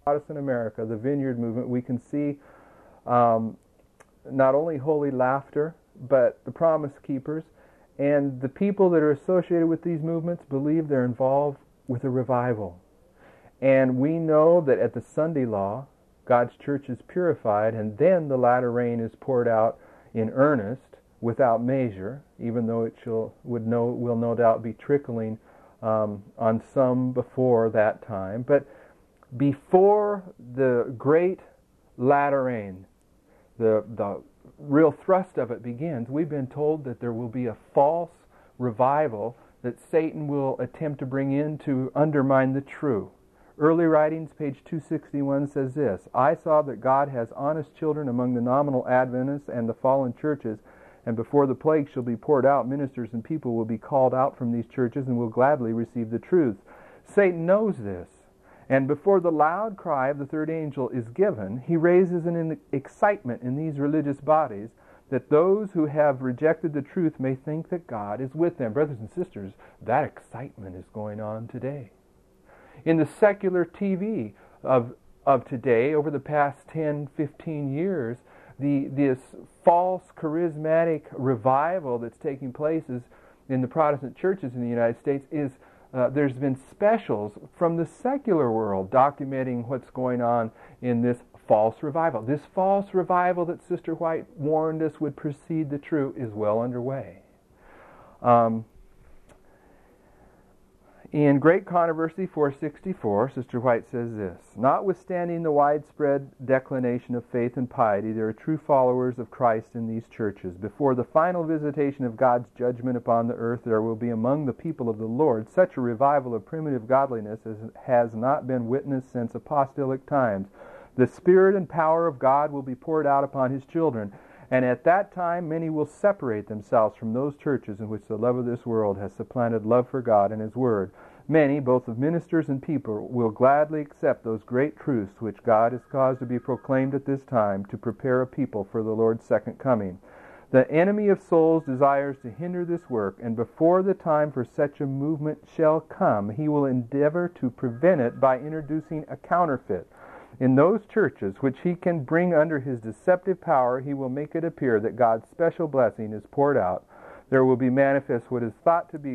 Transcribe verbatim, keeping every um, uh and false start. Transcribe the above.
Protestant America, the Vineyard Movement, we can see um, not only holy laughter, but the Promise Keepers. And the people that are associated with these movements believe they're involved with a revival. And we know that at the Sunday law, God's church is purified, and then the latter rain is poured out in earnest, without measure, even though it shall, would no, will no doubt be trickling um, on some before that time. But before the great latter rain, the, the real thrust of it begins, we've been told that there will be a false revival that Satan will attempt to bring in to undermine the true. Early Writings, page two sixty-one, says this: I saw that God has honest children among the nominal Adventists and the fallen churches, and before the plague shall be poured out, ministers and people will be called out from these churches and will gladly receive the truth. Satan knows this, and before the loud cry of the third angel is given, he raises an excitement in these religious bodies that those who have rejected the truth may think that God is with them. Brothers and sisters, that excitement is going on today. In the secular T V of of today, over the past ten, fifteen years, the this false charismatic revival that's taking place is, in the Protestant churches in the United States is uh, there's been specials from the secular world documenting what's going on in this false revival. This false revival that Sister White warned us would precede the true is well underway. Um, In Great Controversy four sixty-four, Sister White says this: Notwithstanding the widespread declination of faith and piety, there are true followers of Christ in these churches. Before the final visitation of God's judgment upon the earth, there will be among the people of the Lord such a revival of primitive godliness as has not been witnessed since apostolic times. The Spirit and power of God will be poured out upon His children, and at that time many will separate themselves from those churches in which the love of this world has supplanted love for God and His Word. Many, both of ministers and people, will gladly accept those great truths which God has caused to be proclaimed at this time to prepare a people for the Lord's second coming. The enemy of souls desires to hinder this work, and before the time for such a movement shall come, he will endeavor to prevent it by introducing a counterfeit. In those churches which he can bring under his deceptive power, he will make it appear that God's special blessing is poured out. There will be manifest what is thought to be